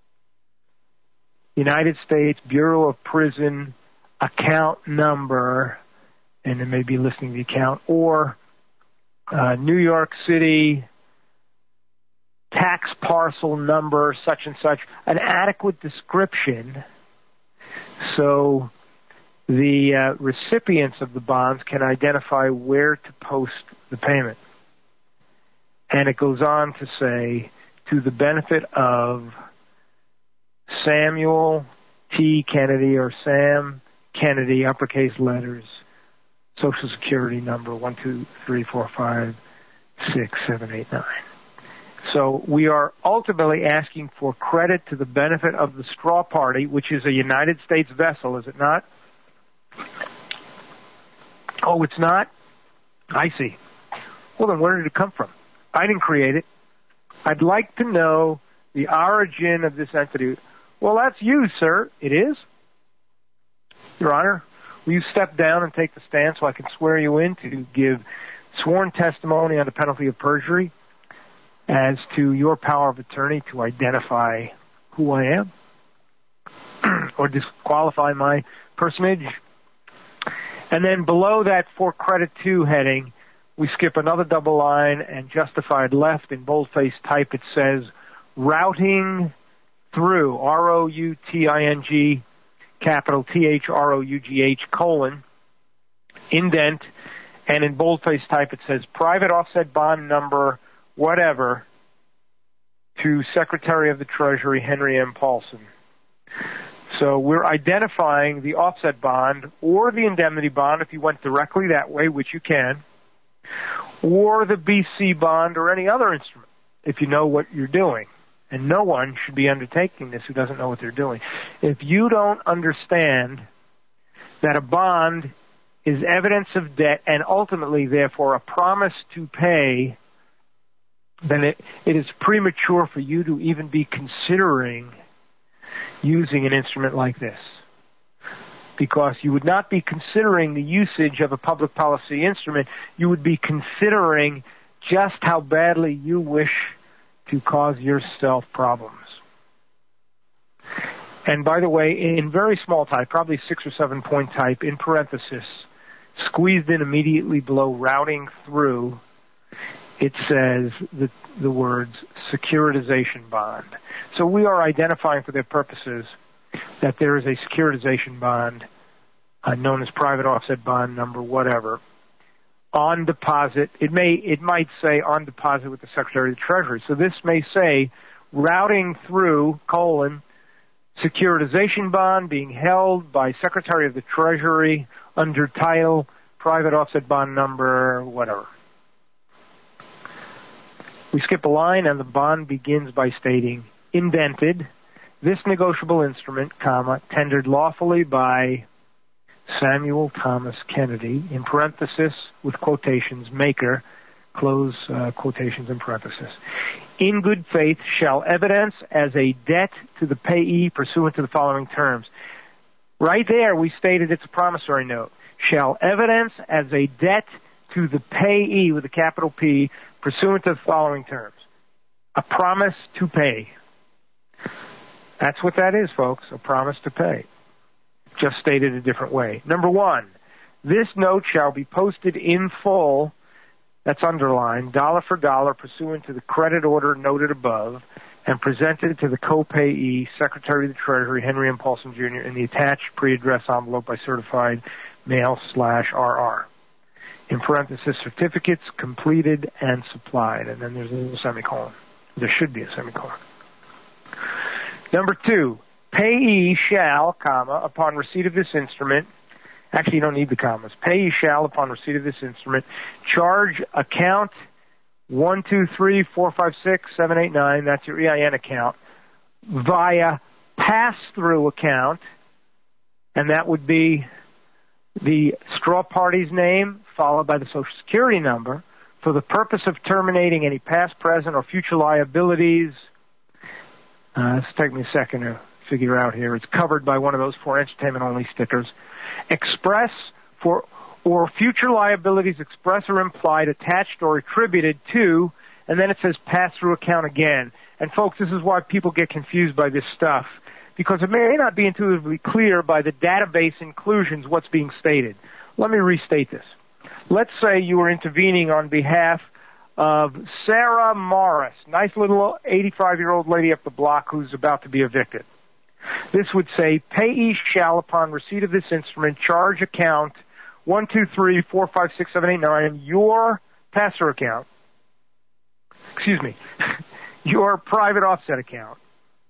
United States Bureau of Prison account number, and it may be listing the account, or uh, New York City tax parcel number, such and such, an adequate description so the uh, recipients of the bonds can identify where to post the payment. And it goes on to say, to the benefit of Samuel T. Kennedy, or Sam Kennedy, uppercase letters, Social Security number one, two, three, four, five, six, seven, eight, nine. So we are ultimately asking for credit to the benefit of the straw party, which is a United States vessel, is it not? Oh, it's not? I see. Well, then where did it come from? I didn't create it. I'd like to know the origin of this entity. Well, that's you, sir. It is? Your Honor, will you step down and take the stand so I can swear you in to give sworn testimony under penalty of perjury as to your power of attorney to identify who I am or disqualify my personage? And then below that for credit to heading, we skip another double line, and justified left in boldface type it says routing through, R O U T I N G, capital T H R O U G H, colon, indent, and in boldface type it says private offset bond number, whatever, to Secretary of the Treasury Henry M. Paulson. So we're identifying the offset bond or the indemnity bond if you went directly that way, which you can, or the B C bond or any other instrument if you know what you're doing. And no one should be undertaking this who doesn't know what they're doing. If you don't understand that a bond is evidence of debt and ultimately, therefore, a promise to pay, then it, it is premature for you to even be considering using an instrument like this. Because you would not be considering the usage of a public policy instrument. You would be considering just how badly you wish to cause yourself problems. And by the way, in very small type, probably six or seven point type, in parenthesis, squeezed in immediately below routing through, it says the, the words securitization bond. So we are identifying for their purposes that there is a securitization bond, uh, known as private offset bond number whatever, on deposit. It may, it might say on deposit with the Secretary of the Treasury. So this may say routing through, colon, securitization bond being held by Secretary of the Treasury under title private offset bond number whatever. We skip a line and the bond begins by stating, indented, this negotiable instrument, comma, tendered lawfully by Samuel Thomas Kennedy, in parenthesis, with quotations, maker, close uh, quotations in parenthesis, in good faith shall evidence as a debt to the payee pursuant to the following terms. Right there, we stated it's a promissory note. Shall evidence as a debt to the payee with a capital P pursuant to the following terms. A promise to pay. That's what that is, folks, a promise to pay. Just stated a different way. Number one, this note shall be posted in full, that's underlined, dollar for dollar pursuant to the credit order noted above, and presented to the co-payee, Secretary of the Treasury, Henry M. Paulson, Junior, in the attached pre-addressed envelope by certified mail slash R R. In parenthesis, certificates completed and supplied. And then there's a semicolon. There should be a semicolon. Number two, payee shall, comma, upon receipt of this instrument, actually you don't need the commas, payee shall, upon receipt of this instrument, charge account one two three four five six seven eight nine, that's your E I N account, via pass-through account, and that would be the straw party's name followed by the Social Security number, for the purpose of terminating any past, present, or future liabilities. Uh, this will take me a second to figure out here. It's covered by one of those four entertainment-only stickers. Express for or future liabilities express or implied, attached or attributed to, and then it says pass-through account again. And folks, this is why people get confused by this stuff, because it may not be intuitively clear by the database inclusions what's being stated. Let me restate this. Let's say you were intervening on behalf of Sarah Morris, nice little eighty-five-year-old lady up the block who's about to be evicted. This would say, payee shall, upon receipt of this instrument, charge account one two three four five six seven eight nine, your pass-through account, excuse me, your private offset account.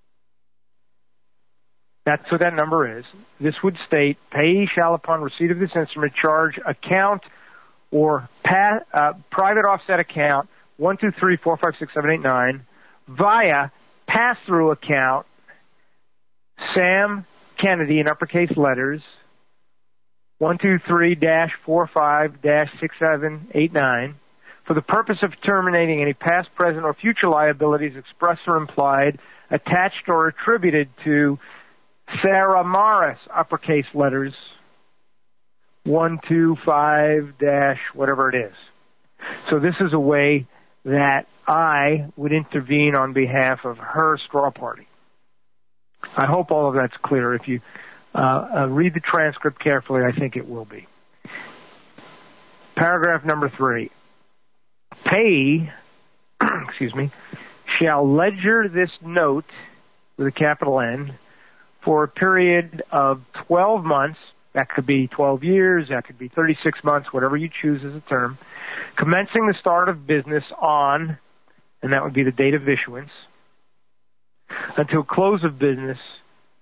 That's what that number is. This would state, payee shall, upon receipt of this instrument, charge account or pa- uh, private offset account one two three four five six seven eight nine via pass-through account Sam Kennedy in uppercase letters one two three dash four five dash six seven eight nine for the purpose of terminating any past, present, or future liabilities expressed or implied, attached or attributed to Sarah Morris, uppercase letters one two five dash whatever it is. So this is a way that I would intervene on behalf of her straw party. I hope all of that's clear. If you uh, uh, read the transcript carefully, I think it will be. Paragraph number three. Payee, excuse me, shall ledger this note with a capital N for a period of twelve months. That could be twelve years, that could be thirty-six months, whatever you choose as a term, commencing the start of business on, and that would be the date of issuance, until close of business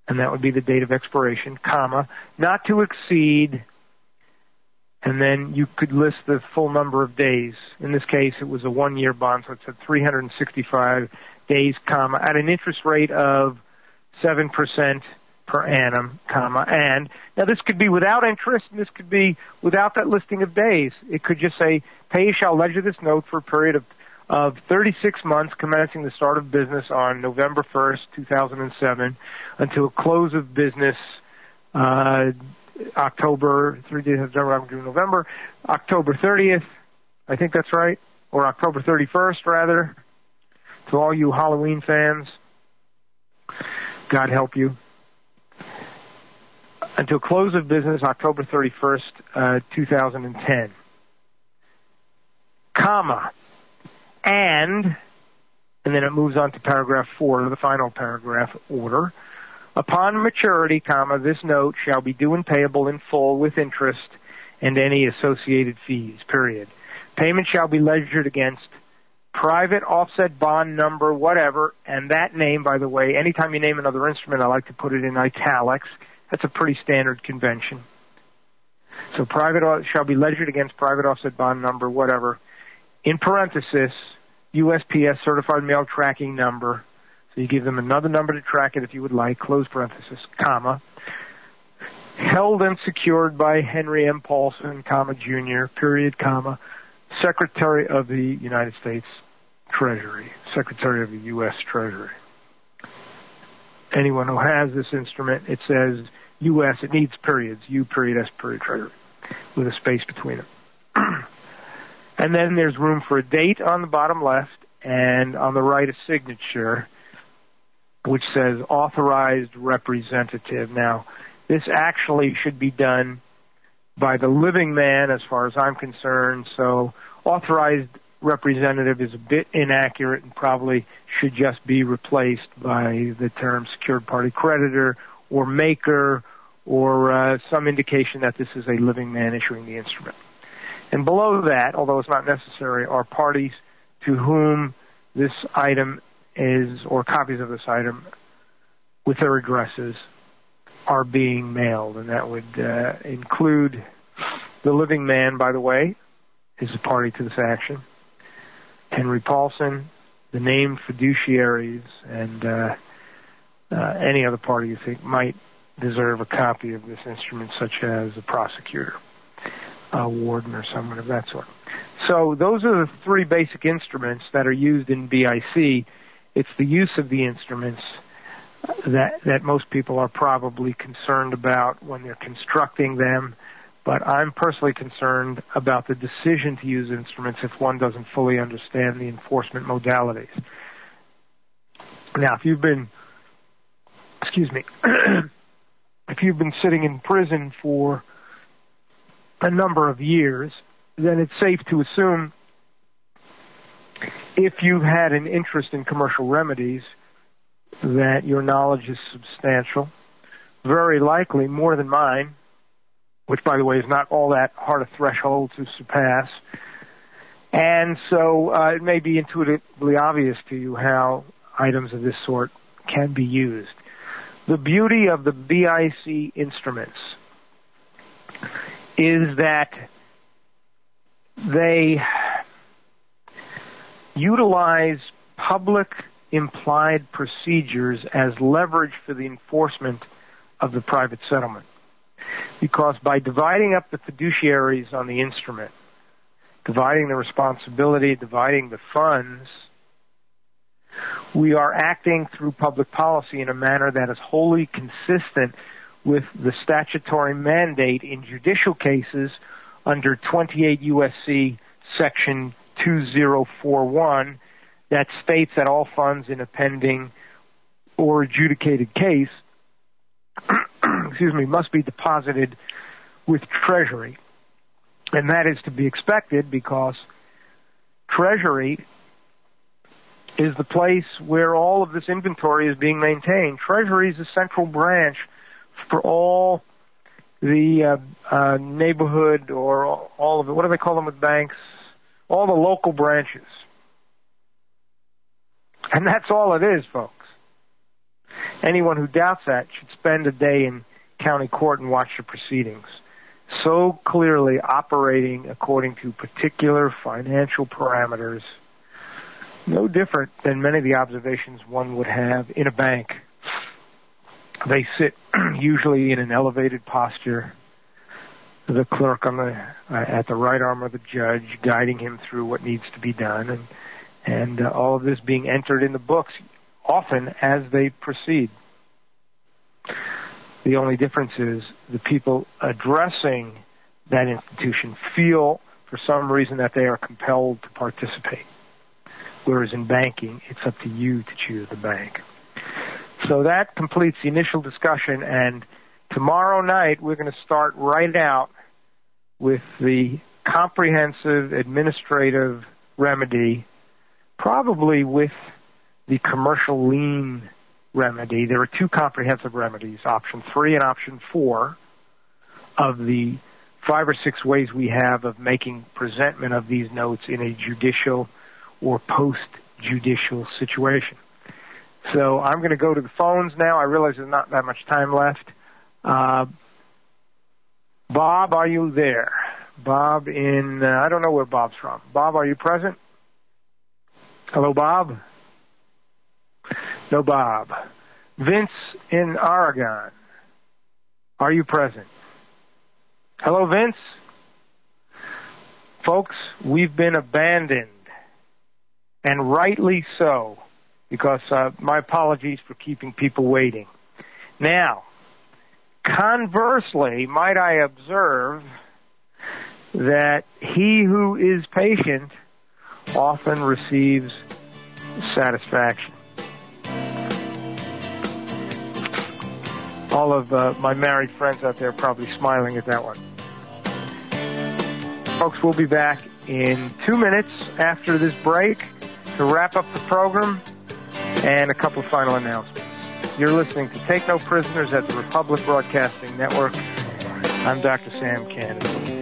and that would be the date of expiration, comma, not to exceed, and then you could list the full number of days. In this case, it was a one-year bond, so it said three hundred sixty-five days, comma, at an interest rate of seven percent per annum, comma, and now this could be without interest, and this could be without that listing of days. It could just say, pay shall ledger this note for a period of, of thirty-six months commencing the start of business on November first, two thousand seven, until close of business, uh, October, three days, November, November, October thirtieth, I think that's right, or October thirty-first, rather, to all you Halloween fans. God help you. Until close of business, October thirty-first, uh, two thousand ten. Comma. And, and then it moves on to paragraph four, the final paragraph order. Upon maturity, comma, this note shall be due and payable in full with interest and any associated fees, period. Payment shall be ledgered against private offset bond number, whatever, and that name, by the way, anytime you name another instrument, I like to put it in italics. That's a pretty standard convention. So private shall be ledgered against private offset bond number, whatever, in parenthesis, U S P S certified mail tracking number. So you give them another number to track it if you would like, close parenthesis, comma, held and secured by Henry M. Paulson, comma, Junior, period, comma, Secretary of the United States Treasury, Secretary of the U S Treasury. Anyone who has this instrument, it says U S, it needs periods, U period S period Treasury, with a space between them. And then there's room for a date on the bottom left, and on the right a signature, which says authorized representative. Now, this actually should be done by the living man as far as I'm concerned, so authorized representative is a bit inaccurate and probably should just be replaced by the term secured party creditor or maker or uh, some indication that this is a living man issuing the instrument. And below that, although it's not necessary, are parties to whom this item is, or copies of this item with their addresses are being mailed, and that would uh, include the living man, by the way, is a party to this action, Henry Paulson, the named fiduciaries, and uh, uh, any other party you think might deserve a copy of this instrument, such as a prosecutor, a warden, or someone of that sort. So those are the three basic instruments that are used in B I C. It's the use of the instruments that that most people are probably concerned about when they're constructing them, but I'm personally concerned about the decision to use instruments if one doesn't fully understand the enforcement modalities. Now, if you've been, excuse me, if you've been sitting in prison for a number of years, then it's safe to assume if you've had an interest in commercial remedies that your knowledge is substantial, very likely more than mine, which, by the way, is not all that hard a threshold to surpass. And so uh, it may be intuitively obvious to you how items of this sort can be used. The beauty of the B I C instruments is that they utilize public implied procedures as leverage for the enforcement of the private settlement. Because by dividing up the fiduciaries on the instrument, dividing the responsibility, dividing the funds, we are acting through public policy in a manner that is wholly consistent with the statutory mandate in judicial cases under twenty-eight U S C section two thousand forty-one that states that all funds in a pending or adjudicated case excuse me, must be deposited with Treasury. And that is to be expected because Treasury is the place where all of this inventory is being maintained. Treasury is the central branch for all the uh, uh, neighborhood or all of it. What do they call them with banks? All the local branches. And that's all it is, folks. Anyone who doubts that should spend a day in county court and watch the proceedings. So clearly operating according to particular financial parameters, no different than many of the observations one would have in a bank. They sit usually in an elevated posture, the clerk on the uh, at the right arm of the judge, guiding him through what needs to be done, and and uh, all of this being entered in the books, often as they proceed. The only difference is the people addressing that institution feel, for some reason, that they are compelled to participate. Whereas in banking, it's up to you to choose the bank. So that completes the initial discussion, and tomorrow night we're going to start right out with the comprehensive administrative remedy, probably with the commercial lien remedy. There are two comprehensive remedies, option three and option four, of the five or six ways we have of making presentment of these notes in a judicial or post-judicial situation. So I'm going to go to the phones now. I realize there's not that much time left. Uh, Bob, are you there? Bob in, uh, I don't know where Bob's from. Bob, are you present? Hello, Bob? No, Bob. Vince in Oregon, are you present? Hello, Vince? Folks, we've been abandoned, and rightly so, because uh, my apologies for keeping people waiting. Now, conversely, might I observe that he who is patient often receives satisfaction. All of uh, my married friends out there are probably smiling at that one. Folks, we'll be back in two minutes after this break to wrap up the program and a couple of final announcements. You're listening to Take No Prisoners at the Republic Broadcasting Network. I'm Doctor Sam Cannon.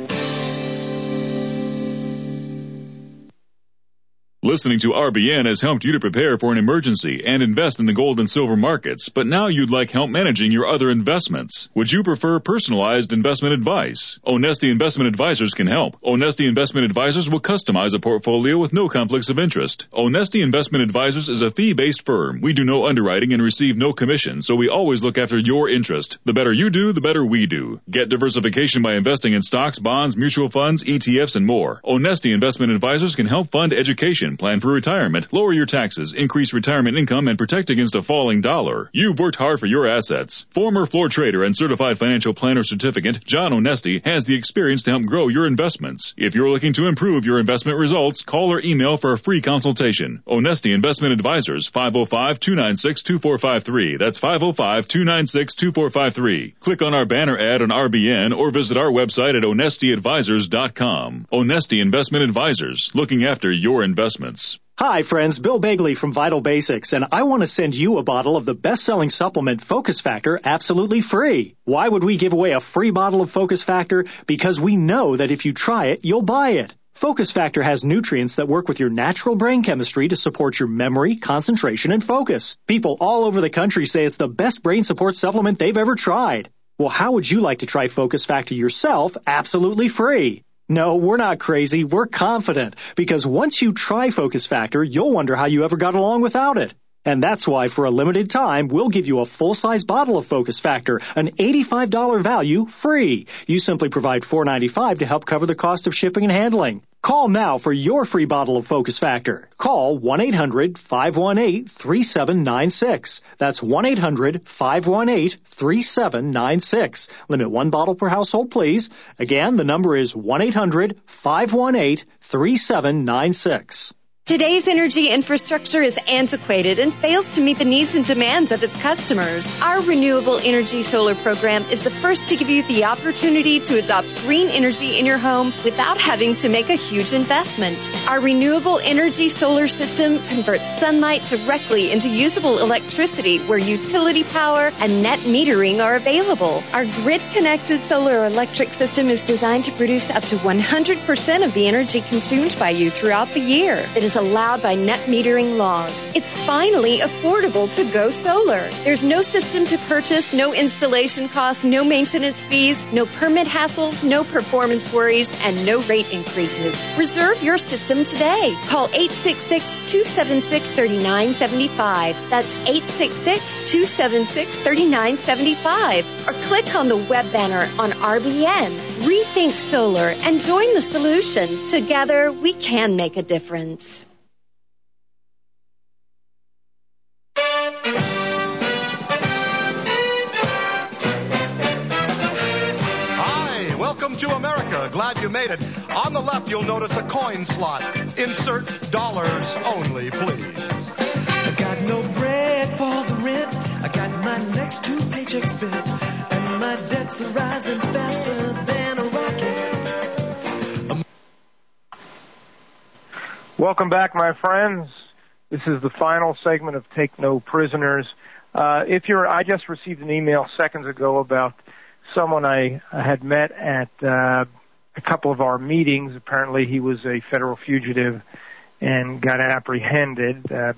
Listening to R B N has helped you to prepare for an emergency and invest in the gold and silver markets, but now you'd like help managing your other investments. Would you prefer personalized investment advice? Onesti Investment Advisors can help. Onesti Investment Advisors will customize a portfolio with no conflicts of interest. Onesti Investment Advisors is a fee-based firm. We do no underwriting and receive no commission, so we always look after your interest. The better you do, the better we do. Get diversification by investing in stocks, bonds, mutual funds, E T Fs, and more. Onesti Investment Advisors can help fund education, plan for retirement, lower your taxes, increase retirement income, and protect against a falling dollar. You've worked hard for your assets. Former floor trader and certified financial planner certificate, John Onesti, has the experience to help grow your investments. If you're looking to improve your investment results, call or email for a free consultation. Onesti Investment Advisors, five oh five, two nine six, two four five three. That's five oh five, two nine six, two four five three. Click on our banner ad on R B N or visit our website at onesti advisors dot com. Onesti Investment Advisors, looking after your investments. Hi friends, Bill Bagley from Vital Basics, and I want to send you a bottle of the best-selling supplement Focus Factor absolutely free. Why would we give away a free bottle of Focus Factor? Because we know that if you try it, you'll buy it. Focus Factor has nutrients that work with your natural brain chemistry to support your memory, concentration, and focus. People all over the country say it's the best brain support supplement they've ever tried. Well, how would you like to try Focus Factor yourself absolutely free? No, we're not crazy. We're confident. Because once you try Focus Factor, you'll wonder how you ever got along without it. And that's why, for a limited time, we'll give you a full-size bottle of Focus Factor, an eighty-five dollars value, free. You simply provide four dollars and ninety-five cents to help cover the cost of shipping and handling. Call now for your free bottle of Focus Factor. Call one eight hundred, five one eight, three seven nine six. That's one eight hundred, five one eight, three seven nine six. Limit one bottle per household, please. Again, the number is one eight hundred, five one eight, three seven nine six. Today's energy infrastructure is antiquated and fails to meet the needs and demands of its customers. Our Renewable Energy Solar program is the first to give you the opportunity to adopt green energy in your home without having to make a huge investment. Our Renewable Energy Solar system converts sunlight directly into usable electricity where utility power and net metering are available. Our grid-connected solar electric system is designed to produce up to one hundred percent of the energy consumed by you throughout the year. It is is allowed by net metering laws. It's finally affordable to go solar. There's no system to purchase, no installation costs, no maintenance fees, no permit hassles, no performance worries, and no rate increases. Reserve your system today. Call eight six six, two seven six, three nine seven five. That's eight six six, two seven six, three nine seven five. Or click on the web banner on R B N. Rethink solar and join the solution. Together, we can make a difference. Hi, welcome to America. Glad you made it. On the left, you'll notice a coin slot. Insert dollars only, please. I got no bread for the rent. I got my next two paychecks spent. And my debts are rising faster than a rocket. Welcome back, my friends. This is the final segment of Take No Prisoners. Uh, if you're, I just received an email seconds ago about someone I, I had met at uh, a couple of our meetings. Apparently he was a federal fugitive and got apprehended. Uh,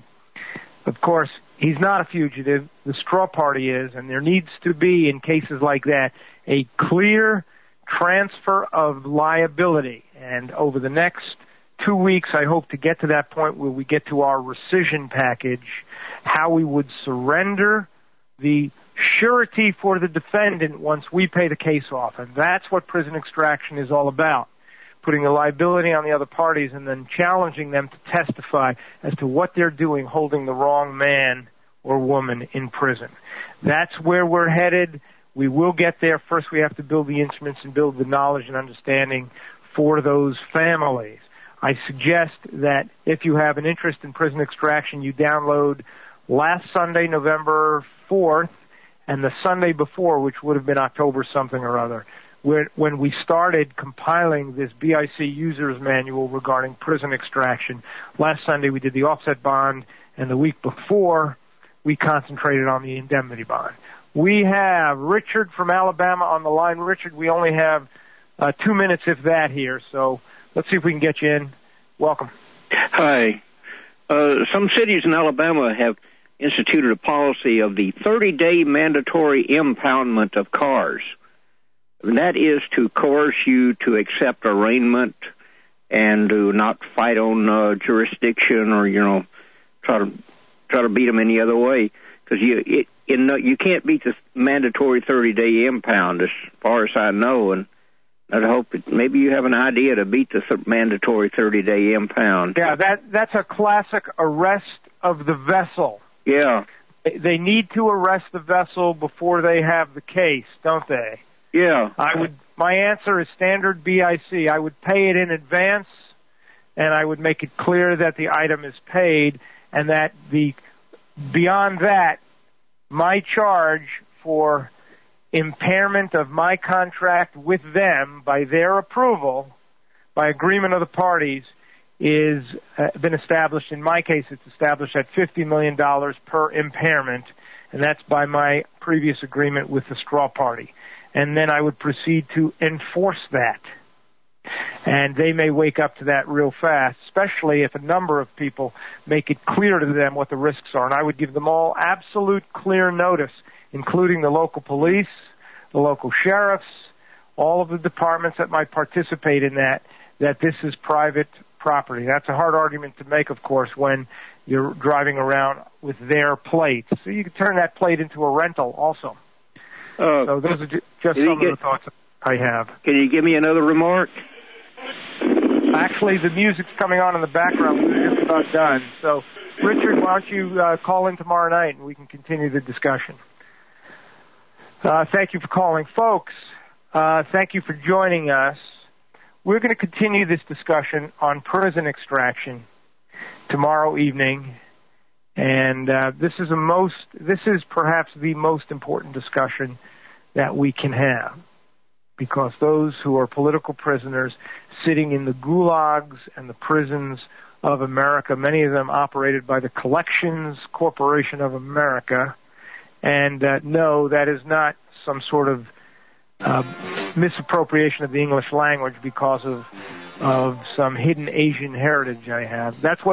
of course, he's not a fugitive. The straw party is, and there needs to be, in cases like that, a clear transfer of liability. And over the next two weeks, I hope to get to that point where we get to our rescission package, how we would surrender the surety for the defendant once we pay the case off. And that's what prison extraction is all about, putting the liability on the other parties and then challenging them to testify as to what they're doing holding the wrong man or woman in prison. That's where we're headed. We will get there. First, we have to build the instruments and build the knowledge and understanding for those families. I suggest that if you have an interest in prison extraction, you download last Sunday, November fourth, and the Sunday before, which would have been October something or other, when we started compiling this B I C user's manual regarding prison extraction. Last Sunday we did the offset bond, and the week before we concentrated on the indemnity bond. We have Richard from Alabama on the line. Richard, we only have uh, two minutes, if that, here, so let's see if we can get you in. Welcome. Hi. Uh, some cities in Alabama have instituted a policy of the thirty-day mandatory impoundment of cars. And that is to coerce you to accept arraignment and to not fight on uh, jurisdiction or, you know, try to try to beat them any other way. Because you it, in, you can't beat the mandatory thirty-day impound, as far as I know, and I'd hope that maybe you have an idea to beat the th- mandatory thirty-day impound. Yeah, that that's a classic arrest of the vessel. Yeah. They need to arrest the vessel before they have the case, don't they? Yeah. I would. My answer is standard B I C. I would pay it in advance, and I would make it clear that the item is paid, and that the beyond that, my charge for impairment of my contract with them by their approval, by agreement of the parties, is uh, been established. In my case, it's established at fifty million dollars per impairment, and that's by my previous agreement with the straw party. And then I would proceed to enforce that. And they may wake up to that real fast, especially if a number of people make it clear to them what the risks are. And I would give them all absolute clear notice, including the local police, the local sheriffs, all of the departments that might participate in that, that this is private property. That's a hard argument to make, of course, when you're driving around with their plates. So you can turn that plate into a rental also. Uh, so those are ju- just some get, of the thoughts I have. Can you give me another remark? Actually, the music's coming on in the background. We're just about done. So, Richard, why don't you uh, call in tomorrow night and we can continue the discussion. Uh, thank you for calling. Folks, uh, thank you for joining us. We're going to continue this discussion on prison extraction tomorrow evening. And uh, this is a most, this is perhaps the most important discussion that we can have, because those who are political prisoners sitting in the gulags and the prisons of America, many of them operated by the Collections Corporation of America, and uh, no, that is not some sort of uh, misappropriation of the English language because of of some hidden Asian heritage I have. That's what